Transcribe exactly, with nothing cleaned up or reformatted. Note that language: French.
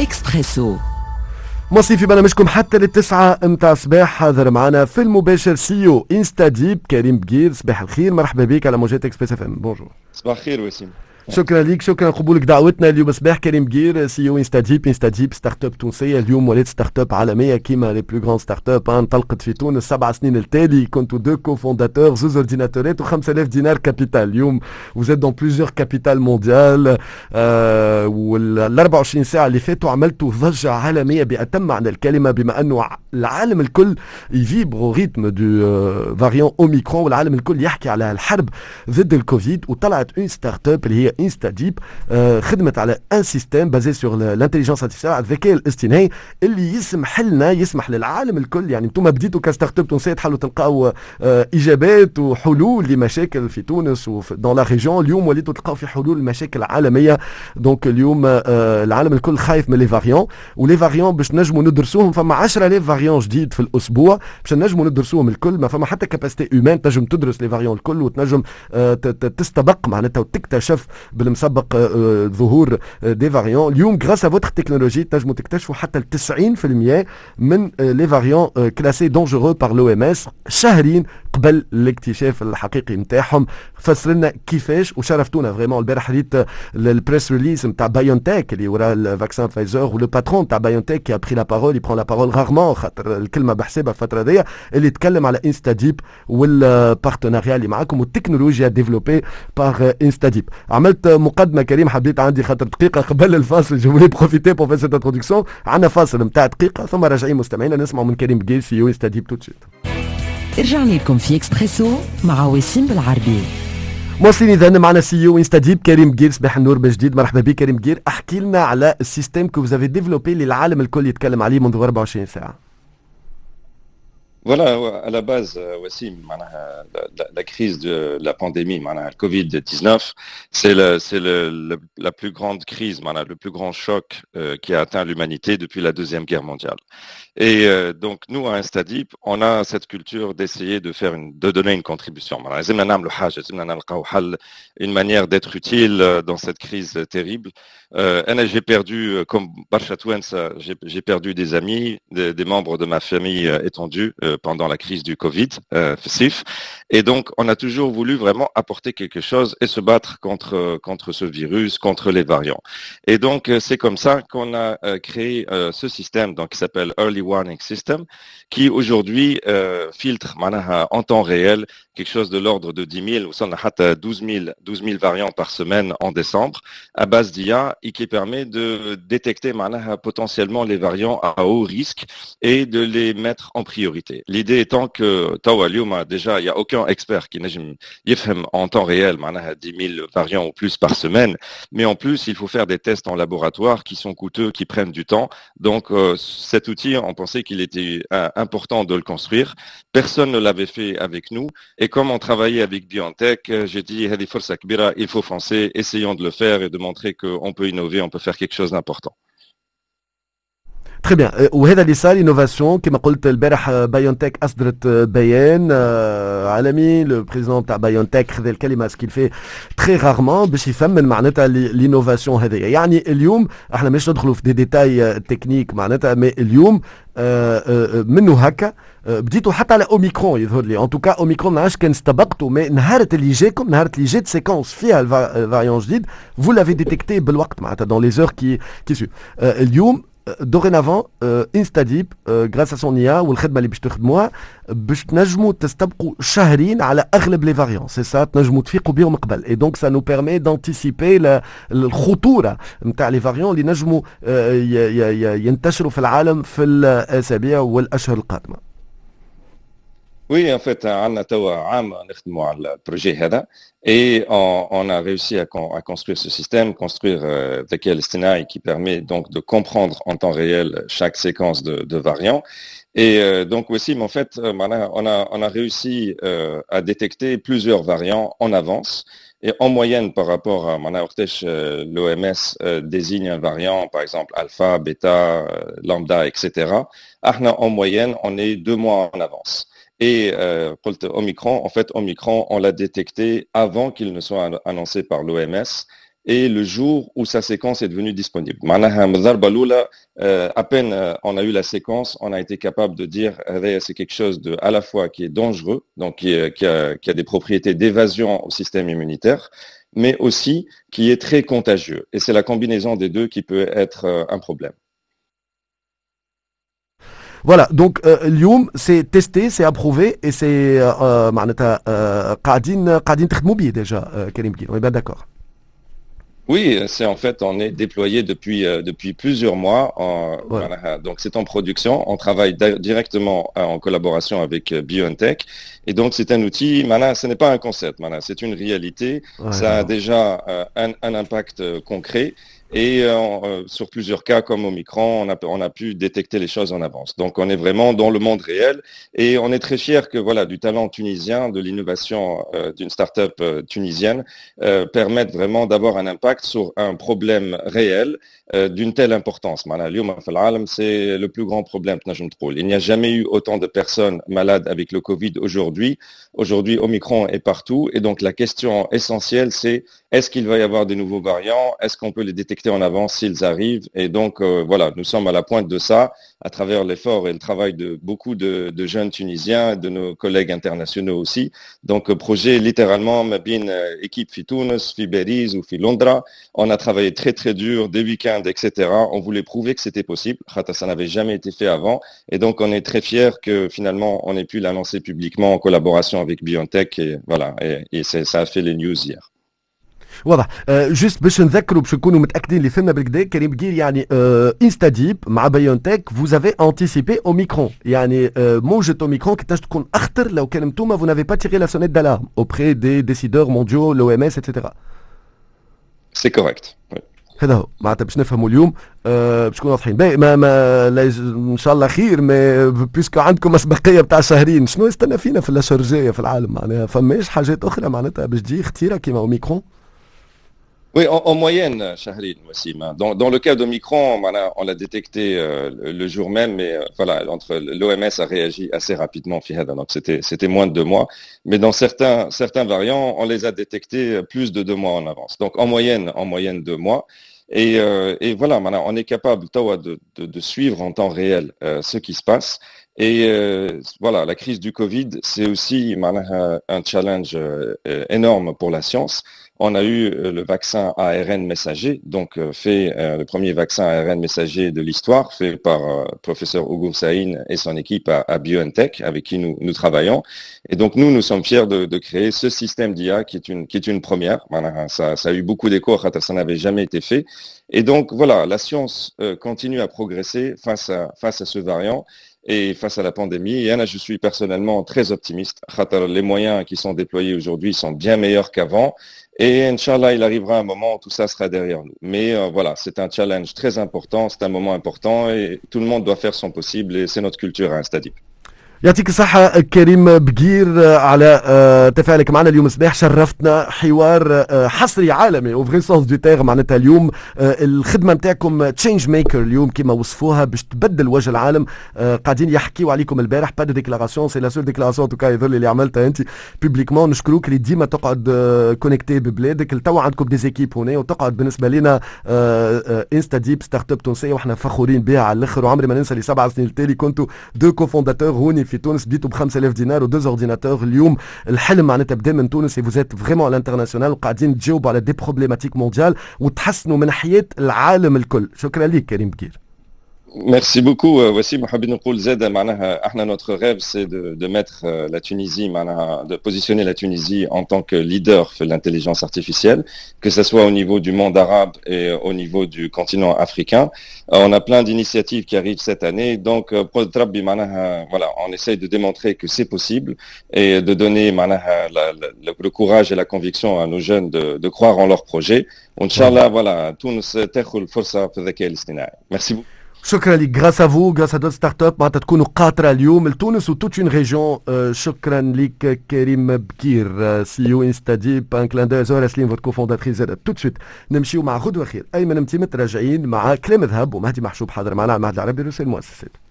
إكسبريسو. مصي في برنامجكم حتى للتسعة متاع صباح. حاضر معنا في المباشر سيو انستاديب كريم بقير. صباح الخير، مرحبا بك على موجات اكسبريس اف ام. بونجور. صباح الخير وسيم. شكرا ليك، شكرا قبولك دعوتنا اليوم. صباح كريم بقير سيو انستاديب. انستاديب ستارت اب تونسيه، اليوم ولات ستارت اب عالميه كيما لي بلو غران ستارت اب. انطلقت في تونس سبع سنين التالي، كنتوا دو كو فونداتور، زوز اورديناتورات و5000 دينار كابيتال. اليوم وزاد دون بليزيور كابيتال مونديال. آه وال أربعة وعشرين ساعه اللي فاتوا عملتوا ضجه عالميه باتم معنى الكلمه، بما انه العالم الكل يفيبرو ريتم دو فاريون اوميكرون، والعالم الكل يحكي على الحرب ضد الكوفيد. وطلعت اون ستارت اب اللي هي انستاديب، آه خدمت على ان سيستم بازي سور الانتليجنس ارتيفيسيال، الذكاء الاصطناعي، اللي يسمح لنا يسمح للعالم الكل. يعني انتم بديتوا كستارت اب تونسيه تحلوا تلقاو آه اجابات وحلول لمشاكل في تونس ودون لا ريجيون، اليوم وليتوا تلقاو في حلول لمشاكل عالميه. دونك اليوم آه العالم الكل خايف من لي فاريون، ولي فاريون باش نجموا ندرسوهم فما عشرة آلاف فاريون جديد في الاسبوع باش نجموا ندرسوهم الكل. ما فما حتى كاباسيتي هيومان تنجم تدرس لي فاريون الكل وتنجم آه تستبق معناتها وتكتشف بالمسبق آه ظهور آه دي فاريون. اليوم غراس ا فوتر تكنولوجي تنجموا تكتشفوا حتى تسعين بالمئة من آه لي فاريون آه كلاسي دونجورو بار لو ام اس شهرين قبل الاكتشاف الحقيقي نتاعهم. فسر لنا كيفاش وشرفتونا فريمون. البارح ريت البريس ريليز نتاع بايونتك اللي ورا الفاكسان فايزر، ولو باترون تاع بايونتك كي ابري لا بارول، يبرون لا بارول رارمون خاطر الكلمه بحسابها الفتره دي، اللي يتكلم على انستاديب والبارتناريا اللي معاكم والتكنولوجيا ديفلوبي بار انستاديب. عملت مقدمه كريم، حبيت عندي خاطر دقيقه قبل الفاصل جو فولي بروفيتي بور فير سيت انتروداكسيون. عندنا فاصل نتاع دقيقه ثم راجعين مستمعينا نسمعوا من كريم بقير سي او انستاديب تو تشيت. رجعنا لكم في اكسبريسو مع وسيم بالعربي. موصلين اذا معنا سي او انستاديب كريم بقير. صباح النور بجديد، مرحبا بك كريم بقير. احكي لنا على السيستم كو فوزافي ديفلوبي اللي العالم الكل يتكلم عليه منذ أربعة وعشرين ساعه. Voilà, à la base, Wassim, la, la crise de la pandémie, le covid dix-neuf, c'est, le, c'est le, le, la plus grande crise, le plus grand choc euh, qui a atteint l'humanité depuis la Deuxième Guerre mondiale. Et euh, donc, nous, à Instadip, on a cette culture d'essayer de faire une, de donner une contribution. Une manière d'être utile dans cette crise terrible. Euh, j'ai perdu, comme Barchatouens, j'ai, j'ai perdu des amis, des, des membres de ma famille étendue euh, pendant la crise du Covid, euh, S I F. Et donc, on a toujours voulu vraiment apporter quelque chose et se battre contre, contre ce virus, contre les variants. Et donc, c'est comme ça qu'on a euh, créé euh, ce système donc, qui s'appelle Early Warning System, qui aujourd'hui euh, filtre en temps réel quelque chose de l'ordre de dix mille ou douze mille variants par semaine en décembre à base d'I A et qui permet de détecter potentiellement les variants à haut risque et de les mettre en priorité. L'idée étant que déjà il n'y a aucun expert qui يفهم en temps réel dix mille variants ou plus par semaine, mais en plus il faut faire des tests en laboratoire qui sont coûteux, qui prennent du temps. Donc euh, cet outil, on pensait qu'il était euh, important de le construire. Personne ne l'avait fait avec nous. Et comme on travaillait avec BioNTech, j'ai dit, il faut foncer, essayons de le faire et de montrer qu'on peut innover, on peut faire quelque chose d'important. تري بيان. وهذا اللي صار انوفاسيون كما قلت البارح. بايونتك اصدرت بيان عالمي، لو بريزيدون تاع بايونتك خذ الكلمه سكيل في تري رارمون باش يثمن معناتها لينوفاسيون هذه. يعني اليوم احنا مش ندخلوا في دي ديتاي تكنيك معناتها، مي اليوم منه هكا بديتوا حتى على اوميكرون يظهر لي. ان توكا اوميكرون نعرفش كان استبقتوا، مي نهار اللي جاكم نهار اللي جات سيكونس فيها الفاريون جديد فو لافي ديتيكتي بالوقت معناتها دون لي زور كي كي سو. اليوم dorénavant انستاديب غراس ا سون اي ا والخدمه اللي باش تخدموها باش تنجموا تستبقوا شهرين على اغلب لي فاريون. سي سا تنجموا تفيقوا بهم قبل. اي دونك سا نو بيرمي دانتيسيبي الخطوره نتاع لي فاريون اللي نجموا ينتشروا في العالم في الاسابيع والاشهر القادمه. Oui, en fait, on a توا عام نخدموا على البروجي هذا et on, on a réussi à, à construire ce système, construire euh, الذكاء الاصطناعي qui permet donc de comprendre en temps réel chaque séquence de, de variants. Et euh, donc aussi, en fait, on a, on a réussi euh, à détecter plusieurs variants en avance. Et en moyenne, par rapport à euh, l'O M S euh, désigne un variant, par exemple alpha, bêta, euh, lambda, et cetera. En moyenne, on est deux mois en avance. Et euh, Omicron, en fait, Omicron, on l'a détecté avant qu'il ne soit annoncé par l'O M S. et le jour où sa séquence est devenue disponible. معناها من الضربة الأولى à peine on a eu la séquence, on a été capable de dire que c'est quelque chose de à la fois qui est dangereux, donc qui, est, qui, a, qui a des propriétés d'évasion au système immunitaire, mais aussi qui est très contagieux. Et c'est la combinaison des deux qui peut être un problème. Voilà, donc اليوم c'est testé, c'est approuvé et c'est معناتها قاعدين قاعدين تخدموا بيه déjà كريم بكير, on est bien d'accord. Oui, c'est en fait, on est déployé depuis euh, depuis plusieurs mois. En, Ouais. voilà, donc c'est en production. On travaille di- directement euh, en collaboration avec euh, BioNTech. Et donc c'est un outil. Maintenant, ce n'est pas un concept. Maintenant, c'est une réalité. Ouais, Ça a ouais. déjà euh, un, un impact euh, concret. Et euh, euh, sur plusieurs cas, comme Omicron, on a, on a pu détecter les choses en avance. Donc, on est vraiment dans le monde réel et on est très fiers que voilà, du talent tunisien, de l'innovation euh, d'une start-up euh, tunisienne, euh, permettent vraiment d'avoir un impact sur un problème réel euh, d'une telle importance. معناها اليوم في العالم, c'est le plus grand problème. Il n'y a jamais eu autant de personnes malades avec le Covid aujourd'hui. Aujourd'hui, Omicron est partout. Et donc, la question essentielle, c'est est-ce qu'il va y avoir de nouveaux variants? Est-ce qu'on peut les détecter en avance s'ils arrivent? Et donc, euh, voilà, nous sommes à la pointe de ça à travers l'effort et le travail de beaucoup de, de jeunes Tunisiens, de nos collègues internationaux aussi. Donc, euh, projet littéralement, Mabine, euh, équipe fi Tunis, fi Beriz ou fi Londra. On a travaillé très, très dur, des week-ends, et cetera. On voulait prouver que c'était possible. Ça n'avait jamais été fait avant. Et donc, on est très fiers que finalement, on ait pu l'annoncer publiquement en collaboration avec BioNTech. Et voilà, et, et ça a fait les news hier. واضح. أه جست باش نذكروا باش نكونوا متاكدين اللي فهمنا بالكدا كريم بكير يعني أه انستاديب مع بايونتك vous avez anticipé Omicron يعني أه موجة Omicron كي تكون اخطر لو كان نتوما vous n'avez pas tiré la sonnette d'alarme auprès des décideurs mondiaux l'O M S et cetera. C'est correct. Oui. هذا هو معناتها باش نفهموا اليوم أه باش نكونوا واضحين باهي ما ما لاز- ان شاء الله خير ما بيسكو عندكم اسبقيه بتاع شهرين شنو يستنى فينا في الاشهر الجايه في العالم معناها فماش حاجات اخرى معناتها باش تجي خطيره كيما اوميكرون. Oui, en, en moyenne, Shahrin, Wassim. Dans, dans le cas d'Omicron, voilà, on l'a détecté euh, le, le jour même, mais euh, voilà, entre l'O M S a réagi assez rapidement, Fihada, donc c'était c'était moins de deux mois. Mais dans certains certains variants, on les a détectés plus de deux mois en avance. Donc en moyenne, en moyenne deux mois. Et, euh, et voilà, maintenant, on est capable de, de, de suivre en temps réel euh, ce qui se passe. Et euh, voilà, la crise du Covid, c'est aussi maintenant, un challenge euh, énorme pour la science. On a eu le vaccin A R N messager, donc fait euh, le premier vaccin A R N messager de l'histoire, fait par euh, professeur Hugo Sahin et son équipe à, à BioNTech, avec qui nous, nous travaillons. Et donc nous, nous sommes fiers de, de créer ce système d'I A qui est une qui est une première. Voilà, ça, ça a eu beaucoup d'écho, ça n'avait jamais été fait. Et donc voilà, la science euh, continue à progresser face à face à ce variant. Et face à la pandémie, et Anna, je suis personnellement très optimiste. Les moyens qui sont déployés aujourd'hui sont bien meilleurs qu'avant. Et Inch'Allah, il arrivera un moment où tout ça sera derrière nous. Mais euh, voilà, c'est un challenge très important, c'est un moment important et tout le monde doit faire son possible et c'est notre culture à Instadip. يعطيك الصحة كريم بقير على تفاعلك معنا اليوم صباح. شرفتنا حوار حصري عالمي او فري سونس دو تيغ معناتها اليوم الخدمة نتاعكم تشينج ميكر اليوم كما وصفوها باش تبدل وجه العالم. قاعدين يحكيوا عليكم البارح با دو ديكلاراسيون سي لا سول ديكلاراسيون توكا يظل اللي عملتها انت بوبليكمون. نشكروك اللي ديما تقعد كونيكتي ببلادك. التوا عندكم دي زيكيب هنا وتقعد بالنسبة لنا انستاديب ستارت اب تونسية وحنا فخورين بها على الاخر. وعمري ما ننسى اللي سبع سنين التالي كنتوا دو كوفونداتور هوني في تونس بديتوا ب خمسة آلاف دينار ودوز اورديناتور. اليوم الحلم معناتها بدا من تونس. vous êtes vraiment à l'international وقاعدين تجاوبوا على دي بروبليماتيك مونديال وتحسنوا من حياة العالم الكل. شكرا لك كريم بكير. Merci beaucoup, Wassim. حابين نقول زاد معناها احنا notre rêve c'est de, de mettre la Tunisie, معناها de positionner la Tunisie en tant que leader de l'intelligence artificielle, que ce soit au niveau du monde arabe et au niveau du continent africain. On a plein d'initiatives qui arrivent cette année, donc معناها voilà, on essaye de démontrer que c'est possible et de donner معناها la, la, le courage et la conviction à nos jeunes de, de croire en leurs projets. Inch'Allah, voilà, تونس تاخذ الفرصة في الذكاء الاصطناعي. Merci beaucoup. شكرا لك. غراس افو غراس ا ستارت اب معناتها تكونوا قاطره اليوم لتونس وتوت اون ريجيون. شكرا لك كريم بكير سي او انستاديب. ان كلان دو زهره سليم فوت كوفونداتريس زاد تو سويت. نمشيو مع غدوه خير ايمن متيمت راجعين مع كلام ذهب ومهدي محشوب حاضر معنا على المهد العربي رؤساء المؤسسات.